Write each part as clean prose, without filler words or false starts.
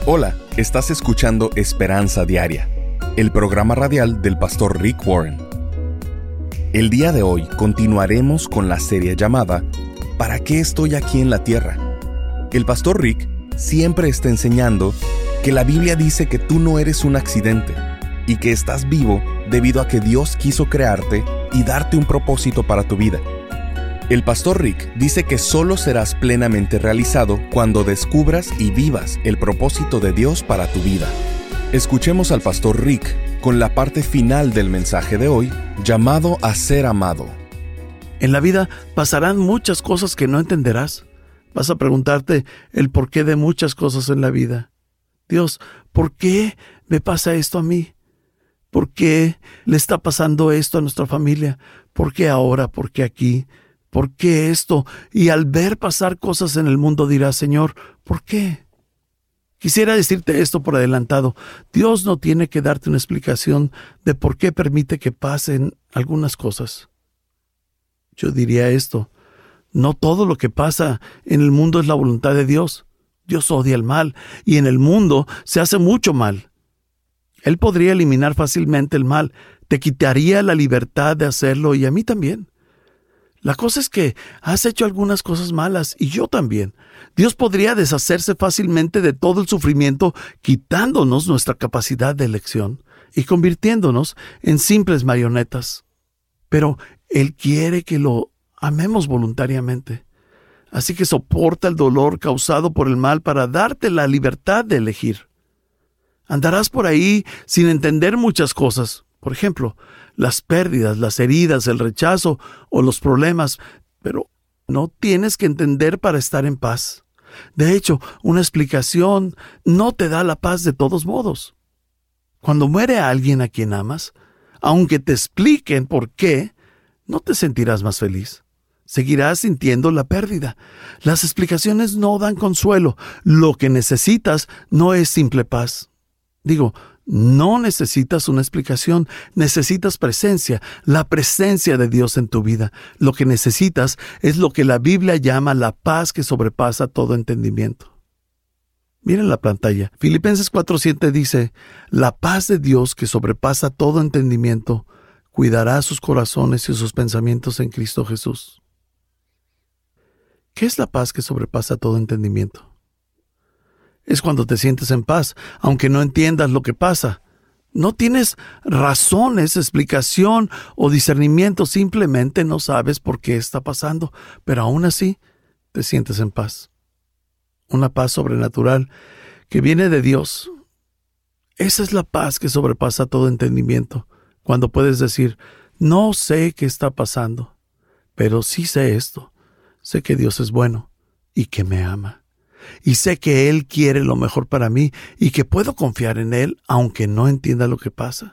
Hola, estás escuchando Esperanza Diaria, el programa radial del pastor Rick Warren. El día de hoy continuaremos con la serie llamada ¿Para qué estoy aquí en la tierra? El pastor Rick siempre está enseñando que la Biblia dice que tú no eres un accidente y que estás vivo debido a que Dios quiso crearte y darte un propósito para tu vida. El pastor Rick dice que solo serás plenamente realizado cuando descubras y vivas el propósito de Dios para tu vida. Escuchemos al pastor Rick con la parte final del mensaje de hoy, llamado a ser amado. En la vida pasarán muchas cosas que no entenderás. Vas a preguntarte el porqué de muchas cosas en la vida. Dios, ¿por qué me pasa esto a mí? ¿Por qué le está pasando esto a nuestra familia? ¿Por qué ahora? ¿Por qué aquí? ¿Por qué esto? Y al ver pasar cosas en el mundo dirás, Señor, ¿por qué? Quisiera decirte esto por adelantado. Dios no tiene que darte una explicación de por qué permite que pasen algunas cosas. Yo diría esto. No todo lo que pasa en el mundo es la voluntad de Dios. Dios odia el mal y en el mundo se hace mucho mal. Él podría eliminar fácilmente el mal. Te quitaría la libertad de hacerlo y a mí también. La cosa es que has hecho algunas cosas malas y yo también. Dios podría deshacerse fácilmente de todo el sufrimiento, quitándonos nuestra capacidad de elección y convirtiéndonos en simples marionetas. Pero Él quiere que lo amemos voluntariamente. Así que soporta el dolor causado por el mal para darte la libertad de elegir. Andarás por ahí sin entender muchas cosas. Por ejemplo, las pérdidas, las heridas, el rechazo o los problemas, pero no tienes que entender para estar en paz. De hecho, una explicación no te da la paz de todos modos. Cuando muere alguien a quien amas, aunque te expliquen por qué, no te sentirás más feliz. Seguirás sintiendo la pérdida. Las explicaciones no dan consuelo. Lo que necesitas no es simple paz. No necesitas una explicación, necesitas presencia, la presencia de Dios en tu vida. Lo que necesitas es lo que la Biblia llama la paz que sobrepasa todo entendimiento. Miren la pantalla. Filipenses 4:7 dice, la paz de Dios que sobrepasa todo entendimiento, cuidará sus corazones y sus pensamientos en Cristo Jesús. ¿Qué es la paz que sobrepasa todo entendimiento? Es cuando te sientes en paz, aunque no entiendas lo que pasa. No tienes razones, explicación o discernimiento, simplemente no sabes por qué está pasando, pero aún así te sientes en paz. Una paz sobrenatural que viene de Dios. Esa es la paz que sobrepasa todo entendimiento, cuando puedes decir, no sé qué está pasando, pero sí sé esto. Sé que Dios es bueno y que me ama. Y sé que Él quiere lo mejor para mí y que puedo confiar en Él aunque no entienda lo que pasa.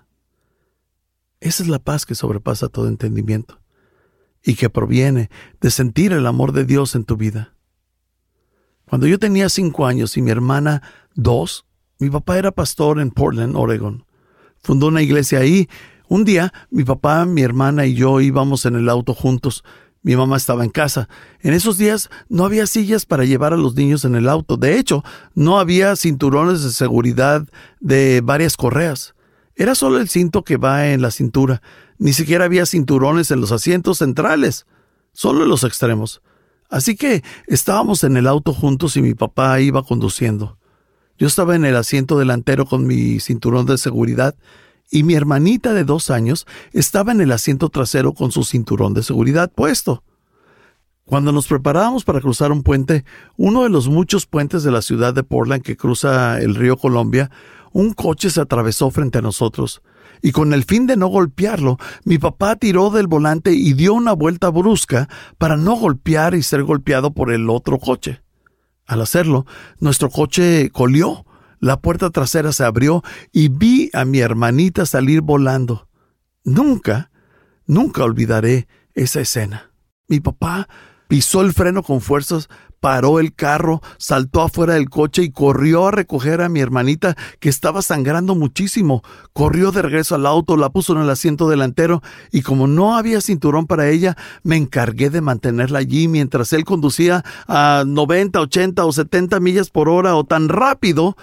Esa es la paz que sobrepasa todo entendimiento y que proviene de sentir el amor de Dios en tu vida. Cuando yo tenía 5 años y mi hermana 2, mi papá era pastor en Portland, Oregon. Fundó una iglesia ahí. Un día mi papá, mi hermana y yo íbamos en el auto juntos. Mi mamá estaba en casa. En esos días no había sillas para llevar a los niños en el auto. De hecho, no había cinturones de seguridad de varias correas. Era solo el cinto que va en la cintura. Ni siquiera había cinturones en los asientos centrales, solo en los extremos. Así que estábamos en el auto juntos y mi papá iba conduciendo. Yo estaba en el asiento delantero con mi cinturón de seguridad y mi hermanita de 2 años estaba en el asiento trasero con su cinturón de seguridad puesto. Cuando nos preparábamos para cruzar un puente, uno de los muchos puentes de la ciudad de Portland que cruza el río Columbia, un coche se atravesó frente a nosotros. Y con el fin de no golpearlo, mi papá tiró del volante y dio una vuelta brusca para no golpear y ser golpeado por el otro coche. Al hacerlo, nuestro coche colió. La puerta trasera se abrió y vi a mi hermanita salir volando. Nunca olvidaré esa escena. Mi papá pisó el freno con fuerzas, paró el carro, saltó afuera del coche y corrió a recoger a mi hermanita que estaba sangrando muchísimo. Corrió de regreso al auto, la puso en el asiento delantero y como no había cinturón para ella, me encargué de mantenerla allí mientras él conducía a 90, 80 o 70 millas por hora o tan rápido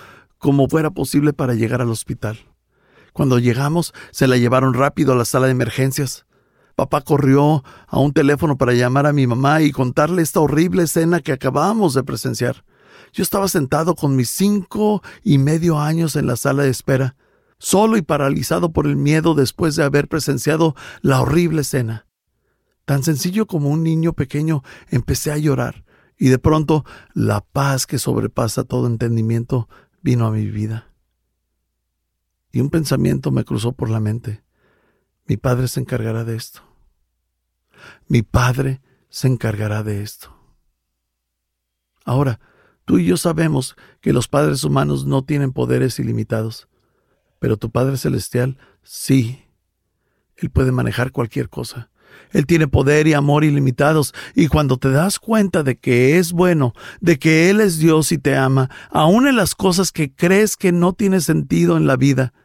como fuera posible para llegar al hospital. Cuando llegamos, se la llevaron rápido a la sala de emergencias. Papá corrió a un teléfono para llamar a mi mamá y contarle esta horrible escena que acabamos de presenciar. Yo estaba sentado con mis 5.5 años en la sala de espera, solo y paralizado por el miedo después de haber presenciado la horrible escena. Tan sencillo como un niño pequeño, empecé a llorar, y de pronto la paz que sobrepasa todo entendimiento vino a mi vida. Y un pensamiento me cruzó por la mente. Mi padre se encargará de esto. Mi padre se encargará de esto. Ahora, tú y yo sabemos que los padres humanos no tienen poderes ilimitados, pero tu Padre Celestial sí. Él puede manejar cualquier cosa. Él tiene poder y amor ilimitados, y cuando te das cuenta de que es bueno, de que Él es Dios y te ama, aun en las cosas que crees que no tienen sentido en la vida,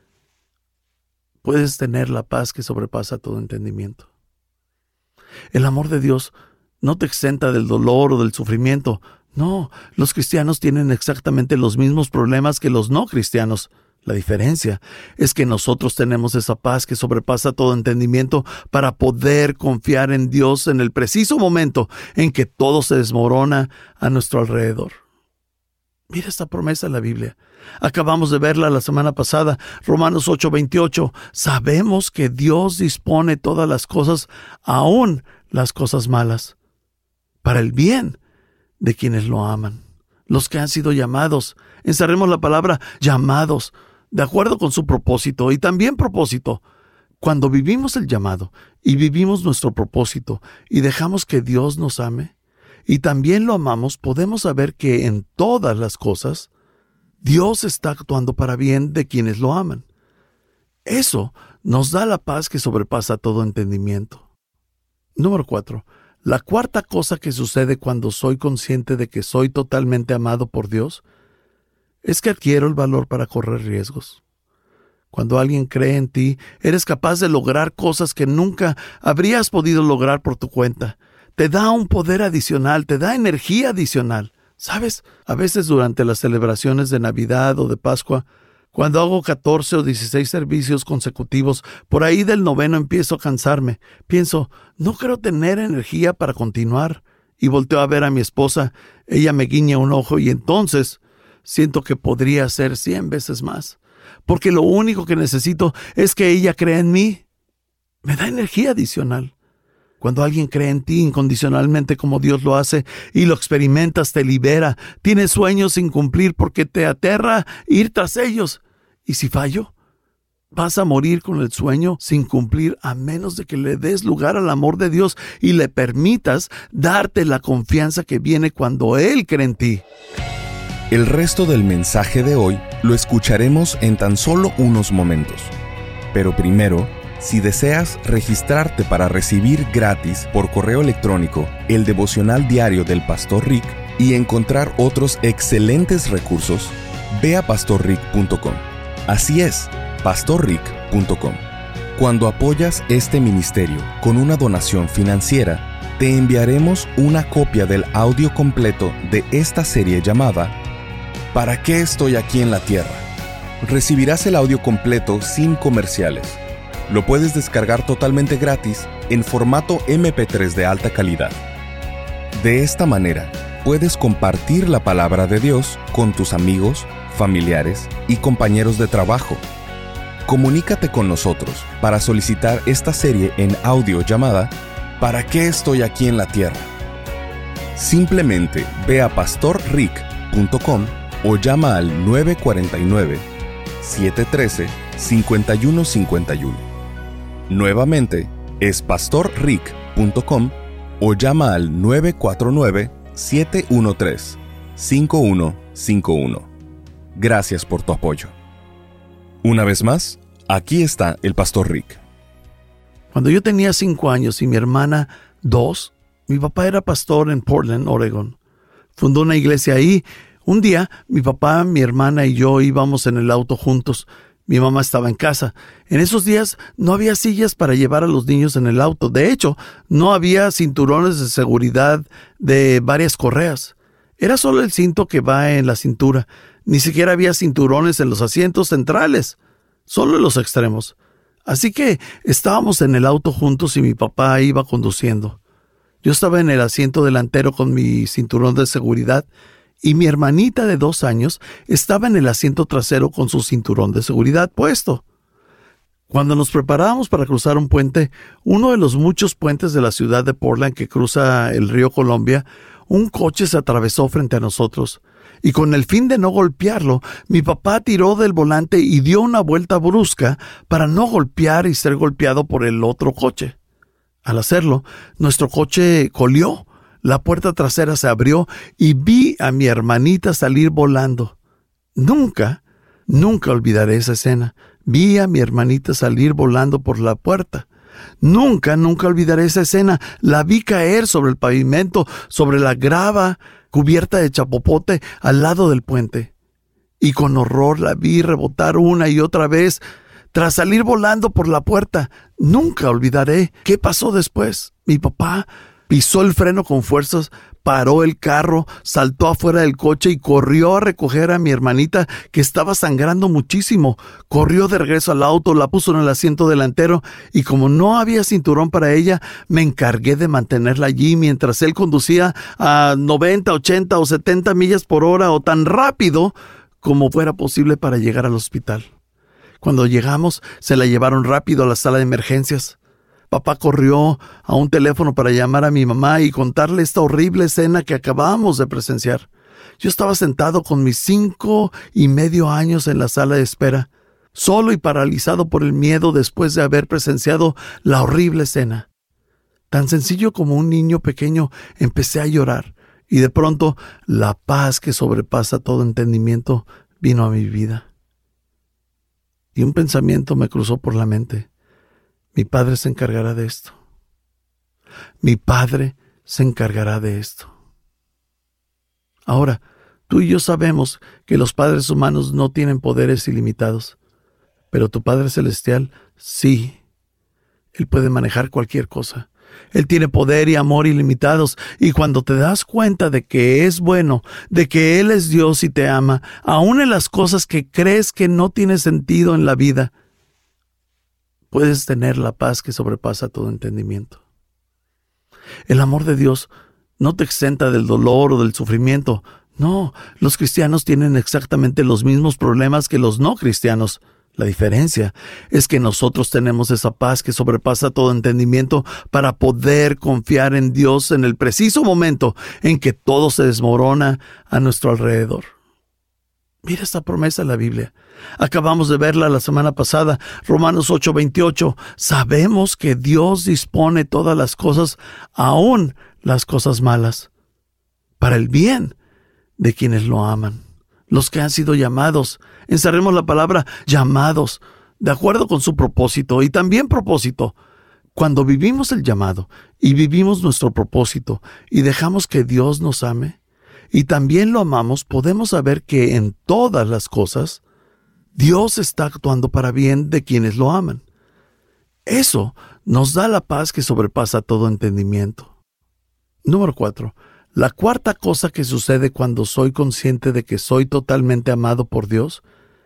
puedes tener la paz que sobrepasa todo entendimiento. El amor de Dios no te exenta del dolor o del sufrimiento. No, los cristianos tienen exactamente los mismos problemas que los no cristianos. La diferencia es que nosotros tenemos esa paz que sobrepasa todo entendimiento para poder confiar en Dios en el preciso momento en que todo se desmorona a nuestro alrededor. Mira esta promesa en la Biblia. Acabamos de verla la semana pasada, Romanos 8:28. Sabemos que Dios dispone todas las cosas, aún las cosas malas, para el bien de quienes lo aman, los que han sido llamados. Encerremos la palabra llamados, de acuerdo con su propósito y también propósito. Cuando vivimos el llamado y vivimos nuestro propósito y dejamos que Dios nos ame y también lo amamos, podemos saber que en todas las cosas Dios está actuando para bien de quienes lo aman. Eso nos da la paz que sobrepasa todo entendimiento. Número 4. La cuarta cosa que sucede cuando soy consciente de que soy totalmente amado por Dios es que adquiero el valor para correr riesgos. Cuando alguien cree en ti, eres capaz de lograr cosas que nunca habrías podido lograr por tu cuenta. Te da un poder adicional, te da energía adicional. ¿Sabes? A veces durante las celebraciones de Navidad o de Pascua, cuando hago 14 o 16 servicios consecutivos, por ahí del 9º empiezo a cansarme. Pienso, no creo tener energía para continuar. Y volteo a ver a mi esposa, ella me guiña un ojo y entonces siento que podría hacer 100 veces más. Porque lo único que necesito es que ella crea en mí. Me da energía adicional. Cuando alguien cree en ti incondicionalmente como Dios lo hace y lo experimentas, te libera. Tienes sueños sin cumplir porque te aterra ir tras ellos. ¿Y si fallo? Vas a morir con el sueño sin cumplir a menos de que le des lugar al amor de Dios y le permitas darte la confianza que viene cuando Él cree en ti. El resto del mensaje de hoy lo escucharemos en tan solo unos momentos. Pero primero, si deseas registrarte para recibir gratis por correo electrónico el devocional diario del Pastor Rick y encontrar otros excelentes recursos, ve a pastorrick.com. Así es, pastorrick.com. Cuando apoyas este ministerio con una donación financiera, te enviaremos una copia del audio completo de esta serie llamada ¿Para qué estoy aquí en la tierra? Recibirás el audio completo sin comerciales. Lo puedes descargar totalmente gratis en formato MP3 de alta calidad. De esta manera, puedes compartir la palabra de Dios con tus amigos, familiares y compañeros de trabajo. Comunícate con nosotros para solicitar esta serie en audio llamada ¿Para qué estoy aquí en la tierra? Simplemente ve a pastorrick.com o llama al 949-713-5151. Nuevamente, es pastorrick.com o llama al 949-713-5151. Gracias por tu apoyo. Una vez más, aquí está el Pastor Rick. Cuando yo tenía 5 años y mi hermana 2, mi papá era pastor en Portland, Oregon. Fundó una iglesia ahí. Un día, mi papá, mi hermana y yo íbamos en el auto juntos. Mi mamá estaba en casa. En esos días no había sillas para llevar a los niños en el auto. De hecho, no había cinturones de seguridad de varias correas. Era solo el cinto que va en la cintura. Ni siquiera había cinturones en los asientos centrales, solo en los extremos. Así que estábamos en el auto juntos y mi papá iba conduciendo. Yo estaba en el asiento delantero con mi cinturón de seguridad y mi hermanita de 2 años estaba en el asiento trasero con su cinturón de seguridad puesto. Cuando nos preparábamos para cruzar un puente, uno de los muchos puentes de la ciudad de Portland que cruza el río Columbia, un coche se atravesó frente a nosotros. Y con el fin de no golpearlo, mi papá tiró del volante y dio una vuelta brusca para no golpear y ser golpeado por el otro coche. Al hacerlo, nuestro coche colió, la puerta trasera se abrió y vi a mi hermanita salir volando. Nunca olvidaré esa escena. Vi a mi hermanita salir volando por la puerta. Nunca olvidaré esa escena. La vi caer sobre el pavimento, sobre la grava cubierta de chapopote al lado del puente. Y con horror la vi rebotar una y otra vez tras salir volando por la puerta. Nunca olvidaré qué pasó después. Mi papá pisó el freno con fuerzas, paró el carro, saltó afuera del coche y corrió a recoger a mi hermanita que estaba sangrando muchísimo. Corrió de regreso al auto, la puso en el asiento delantero y como no había cinturón para ella, me encargué de mantenerla allí mientras él conducía a 90, 80 o 70 millas por hora o tan rápido como fuera posible para llegar al hospital. Cuando llegamos, se la llevaron rápido a la sala de emergencias. Papá corrió a un teléfono para llamar a mi mamá y contarle esta horrible escena que acabábamos de presenciar. Yo estaba sentado con mis 5.5 años en la sala de espera, solo y paralizado por el miedo después de haber presenciado la horrible escena. Tan sencillo como un niño pequeño, empecé a llorar y de pronto la paz que sobrepasa todo entendimiento vino a mi vida. Y un pensamiento me cruzó por la mente. Mi padre se encargará de esto. Mi padre se encargará de esto. Ahora, tú y yo sabemos que los padres humanos no tienen poderes ilimitados, pero tu Padre Celestial sí. Él puede manejar cualquier cosa. Él tiene poder y amor ilimitados, y cuando te das cuenta de que es bueno, de que Él es Dios y te ama, aun en las cosas que crees que no tienen sentido en la vida, puedes tener la paz que sobrepasa todo entendimiento. El amor de Dios no te exenta del dolor o del sufrimiento. No, los cristianos tienen exactamente los mismos problemas que los no cristianos. La diferencia es que nosotros tenemos esa paz que sobrepasa todo entendimiento para poder confiar en Dios en el preciso momento en que todo se desmorona a nuestro alrededor. Mira esta promesa en la Biblia. Acabamos de verla la semana pasada, Romanos 8:28. Sabemos que Dios dispone todas las cosas, aún las cosas malas, para el bien de quienes lo aman, los que han sido llamados. Encerremos la palabra llamados, de acuerdo con su propósito y también propósito. Cuando vivimos el llamado y vivimos nuestro propósito y dejamos que Dios nos ame, y también lo amamos, podemos saber que en todas las cosas Dios está actuando para bien de quienes lo aman. Eso nos da la paz que sobrepasa todo entendimiento. Número 4. La cuarta cosa que sucede cuando soy consciente de que soy totalmente amado por Dios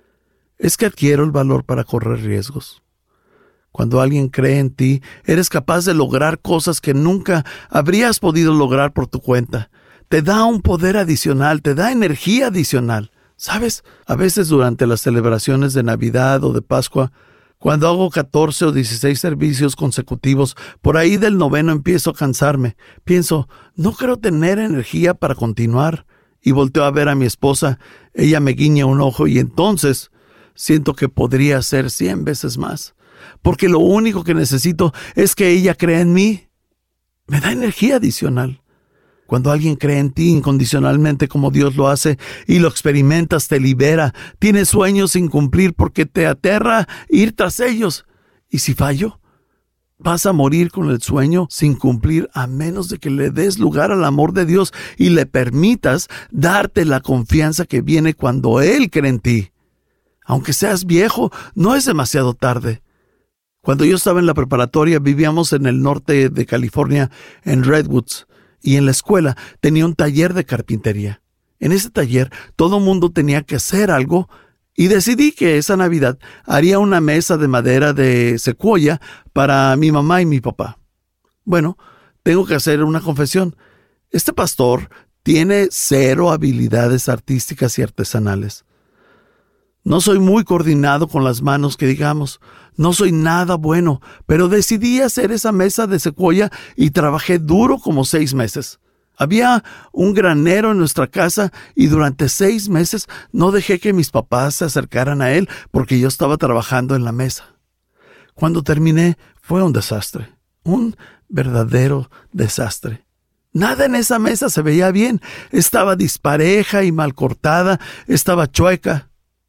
es que adquiero el valor para correr riesgos. Cuando alguien cree en ti, eres capaz de lograr cosas que nunca habrías podido lograr por tu cuenta. Te da un poder adicional, te da energía adicional. ¿Sabes? A veces durante las celebraciones de Navidad o de Pascua, cuando hago 14 o 16 servicios consecutivos, por ahí del 9º empiezo a cansarme. Pienso, no creo tener energía para continuar. Y volteo a ver a mi esposa, ella me guiña un ojo y entonces siento que podría hacer 100 veces más. Porque lo único que necesito es que ella crea en mí. Me da energía adicional. Cuando alguien cree en ti incondicionalmente como Dios lo hace y lo experimentas, te libera. Tienes sueños sin cumplir porque te aterra ir tras ellos. ¿Y si fallo? Vas a morir con el sueño sin cumplir a menos de que le des lugar al amor de Dios y le permitas darte la confianza que viene cuando Él cree en ti. Aunque seas viejo, no es demasiado tarde. Cuando yo estaba en la preparatoria, vivíamos en el norte de California, en Redwoods. Y en la escuela tenía un taller de carpintería. En ese taller todo mundo tenía que hacer algo y decidí que esa Navidad haría una mesa de madera de secuoya para mi mamá y mi papá. Bueno, tengo que hacer una confesión. Este pastor tiene 0 habilidades artísticas y artesanales. No soy muy coordinado con las manos, que digamos. No soy nada bueno, pero decidí hacer esa mesa de secuoya y trabajé duro como 6 meses. Había un granero en nuestra casa y durante 6 meses no dejé que mis papás se acercaran a él porque yo estaba trabajando en la mesa. Cuando terminé fue un desastre, un verdadero desastre. Nada en esa mesa se veía bien, estaba dispareja y mal cortada, estaba chueca.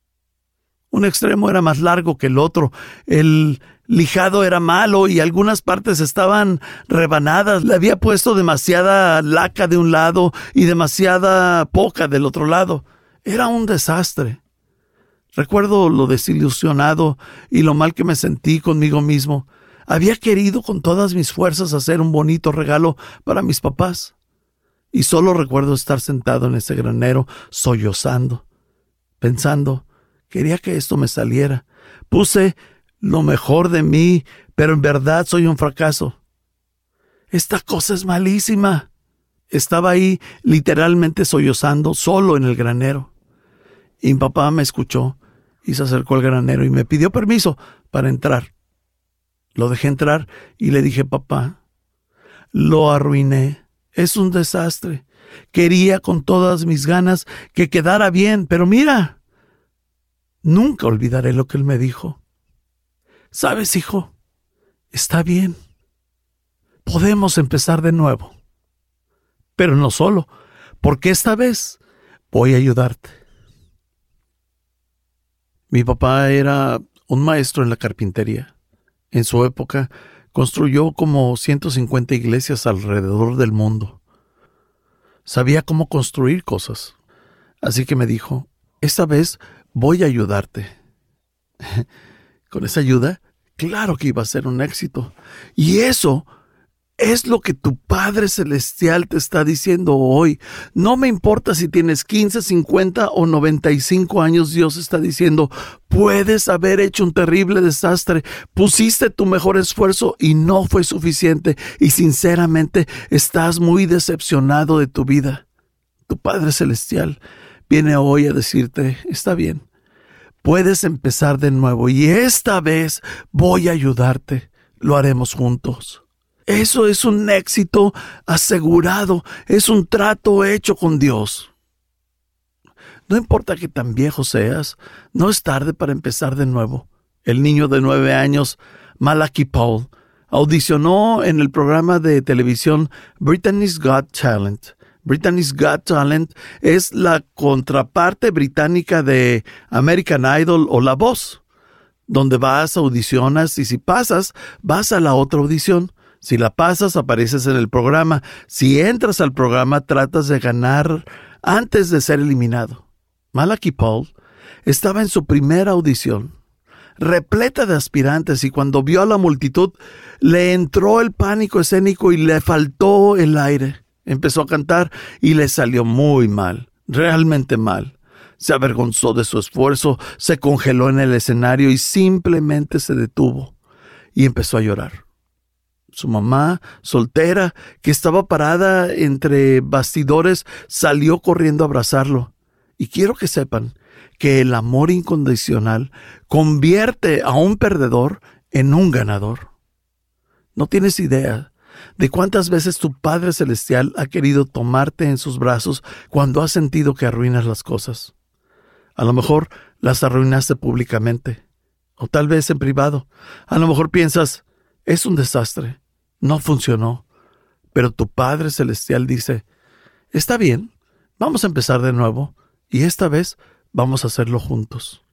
Un extremo era más largo que el otro, el lijado era malo y algunas partes estaban rebanadas. Le había puesto demasiada laca de un lado y demasiada poca del otro lado. Era un desastre. Recuerdo lo desilusionado y lo mal que me sentí conmigo mismo. Había querido con todas mis fuerzas hacer un bonito regalo para mis papás. Y solo recuerdo estar sentado en ese granero sollozando, pensando, quería que esto me saliera. Puse lo mejor de mí, pero en verdad soy un fracaso. Esta cosa es malísima. Estaba ahí literalmente sollozando solo en el granero. Y mi papá me escuchó y se acercó al granero y me pidió permiso para entrar. Lo dejé entrar y le dije, papá, lo arruiné. Es un desastre. Quería con todas mis ganas que quedara bien, pero mira, nunca olvidaré lo que él me dijo. ¿Sabes, hijo? Está bien. Podemos empezar de nuevo. Pero no solo, porque esta vez voy a ayudarte. Mi papá era un maestro en la carpintería. En su época, construyó como 150 iglesias alrededor del mundo. Sabía cómo construir cosas. Así que me dijo, esta vez voy a ayudarte. Con esa ayuda, claro que iba a ser un éxito. Y eso es lo que tu Padre Celestial te está diciendo hoy. No me importa si tienes 15, 50 o 95 años, Dios está diciendo, puedes haber hecho un terrible desastre, pusiste tu mejor esfuerzo y no fue suficiente y sinceramente estás muy decepcionado de tu vida. Tu Padre Celestial viene hoy a decirte, está bien, puedes empezar de nuevo y esta vez voy a ayudarte, lo haremos juntos. Eso es un éxito asegurado, es un trato hecho con Dios. No importa que tan viejo seas, no es tarde para empezar de nuevo. El niño de 9 años, Malachi Paul, audicionó en el programa de televisión Britain's Got Talent. Britain's Got Talent es la contraparte británica de American Idol o La Voz, donde vas, audicionas y si pasas, vas a la otra audición. Si la pasas, apareces en el programa. Si entras al programa, tratas de ganar antes de ser eliminado. Malachi Paul estaba en su primera audición, repleta de aspirantes, y cuando vio a la multitud, le entró el pánico escénico y le faltó el aire. Empezó a cantar y le salió muy mal, realmente mal. Se avergonzó de su esfuerzo, se congeló en el escenario y simplemente se detuvo y empezó a llorar. Su mamá, soltera, que estaba parada entre bastidores, salió corriendo a abrazarlo. Y quiero que sepan que el amor incondicional convierte a un perdedor en un ganador. No tienes idea de cuántas veces tu Padre Celestial ha querido tomarte en sus brazos cuando has sentido que arruinas las cosas. A lo mejor las arruinaste públicamente, o tal vez en privado. A lo mejor piensas, es un desastre. No funcionó, pero tu Padre Celestial dice, está bien, vamos a empezar de nuevo y esta vez vamos a hacerlo juntos.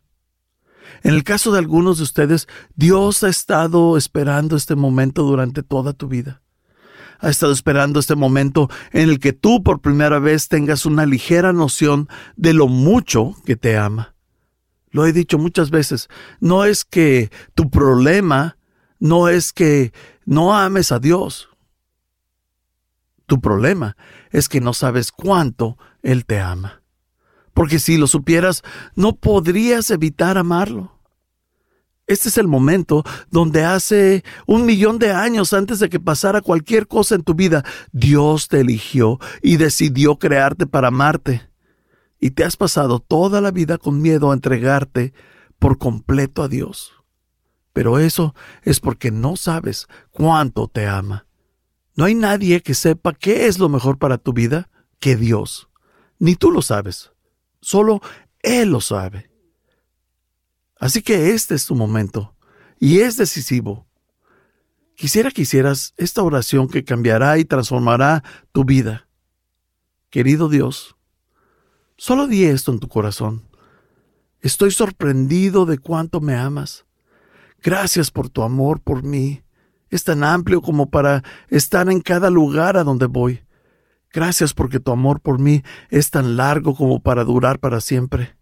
En el caso de algunos de ustedes, Dios ha estado esperando este momento durante toda tu vida. Ha estado esperando este momento en el que tú por primera vez tengas una ligera noción de lo mucho que te ama. Lo he dicho muchas veces, no es que tu problema no es que no ames a Dios. Tu problema es que no sabes cuánto Él te ama. porque si lo supieras, no podrías evitar amarlo. Este es el momento donde hace 1,000,000 de años, antes de que pasara cualquier cosa en tu vida, Dios te eligió y decidió crearte para amarte. Y te has pasado toda la vida con miedo a entregarte por completo a Dios. Pero eso es porque no sabes cuánto te ama. No hay nadie que sepa qué es lo mejor para tu vida que Dios. Ni tú lo sabes. Solo Él lo sabe. Así que este es tu momento, y es decisivo. Quisiera que hicieras esta oración que cambiará y transformará tu vida. Querido Dios, solo di esto en tu corazón. Estoy sorprendido de cuánto me amas. Gracias por tu amor por mí. Es tan amplio como para estar en cada lugar a donde voy. Gracias porque tu amor por mí es tan largo como para durar para siempre.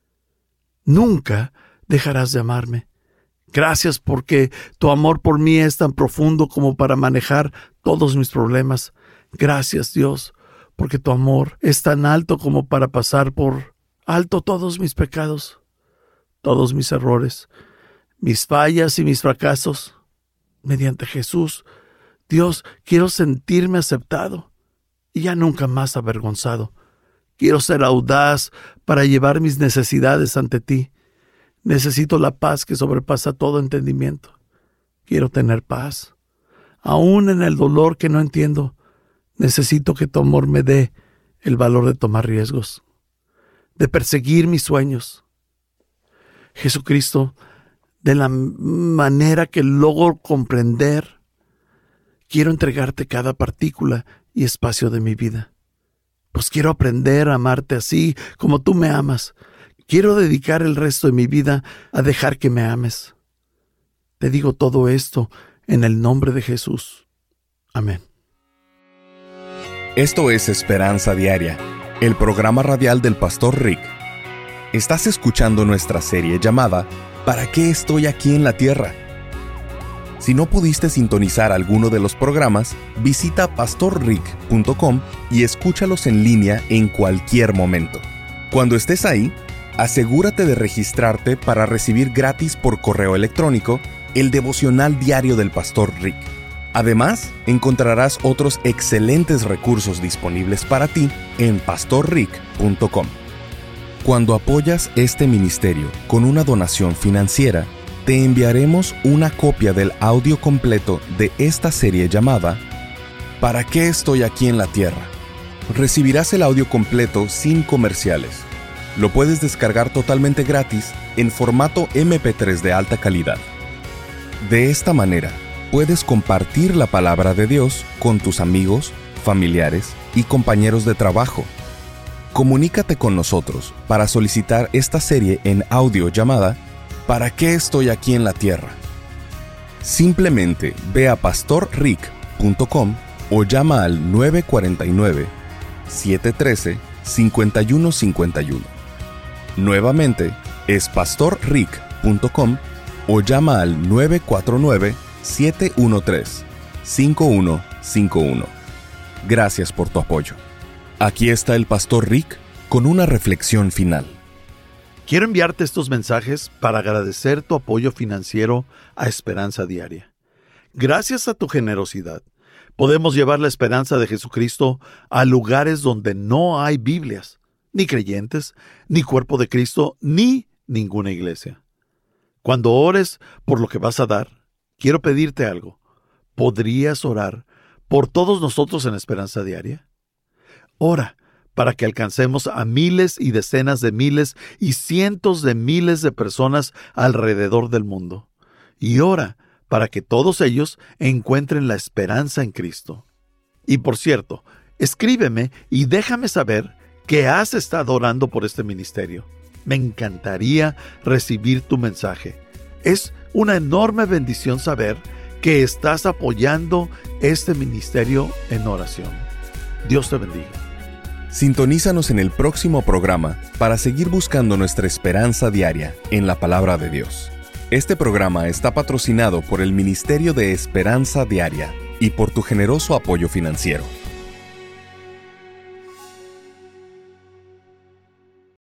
Nunca dejarás de amarme. Gracias porque tu amor por mí es tan profundo como para manejar todos mis problemas. Gracias, Dios, porque tu amor es tan alto como para pasar por alto todos mis pecados, todos mis errores, mis fallas y mis fracasos. Mediante Jesús, Dios, quiero sentirme aceptado y ya nunca más avergonzado. Quiero ser audaz para llevar mis necesidades ante ti. Necesito la paz que sobrepasa todo entendimiento. Quiero tener paz. Aún en el dolor que no entiendo, necesito que tu amor me dé el valor de tomar riesgos, de perseguir mis sueños. Jesucristo, de la manera que logro comprender, quiero entregarte cada partícula y espacio de mi vida. Pues quiero aprender a amarte así como tú me amas. Quiero dedicar el resto de mi vida a dejar que me ames. Te digo todo esto en el nombre de Jesús. Amén. Esto es Esperanza Diaria, el programa radial del Pastor Rick. Estás escuchando nuestra serie llamada ¿Para qué estoy aquí en la tierra? Si no pudiste sintonizar alguno de los programas, visita pastorrick.com y escúchalos en línea en cualquier momento. Cuando estés ahí, asegúrate de registrarte para recibir gratis por correo electrónico el devocional diario del Pastor Rick. Además, encontrarás otros excelentes recursos disponibles para ti en pastorrick.com. Cuando apoyas este ministerio con una donación financiera, te enviaremos una copia del audio completo de esta serie llamada ¿Para qué estoy aquí en la tierra? Recibirás el audio completo sin comerciales. Lo puedes descargar totalmente gratis en formato MP3 de alta calidad. De esta manera, puedes compartir la palabra de Dios con tus amigos, familiares y compañeros de trabajo. Comunícate con nosotros para solicitar esta serie en audio llamada ¿Para qué estoy aquí en la tierra? Simplemente ve a pastorrick.com o llama al 949-713-5151. Nuevamente, es pastorrick.com o llama al 949-713-5151. Gracias por tu apoyo. Aquí está el Pastor Rick con una reflexión final. Quiero enviarte estos mensajes para agradecer tu apoyo financiero a Esperanza Diaria. Gracias a tu generosidad, podemos llevar la esperanza de Jesucristo a lugares donde no hay Biblias, ni creyentes, ni cuerpo de Cristo, ni ninguna iglesia. Cuando ores por lo que vas a dar, quiero pedirte algo. ¿Podrías orar por todos nosotros en Esperanza Diaria? Ora para que alcancemos a miles y decenas de miles y cientos de miles de personas alrededor del mundo. Y ora para que todos ellos encuentren la esperanza en Cristo. Y por cierto, escríbeme y déjame saber que has estado orando por este ministerio. Me encantaría recibir tu mensaje. Es una enorme bendición saber que estás apoyando este ministerio en oración. Dios te bendiga. Sintonízanos en el próximo programa para seguir buscando nuestra esperanza diaria en la palabra de Dios. Este programa está patrocinado por el Ministerio de Esperanza Diaria y por tu generoso apoyo financiero.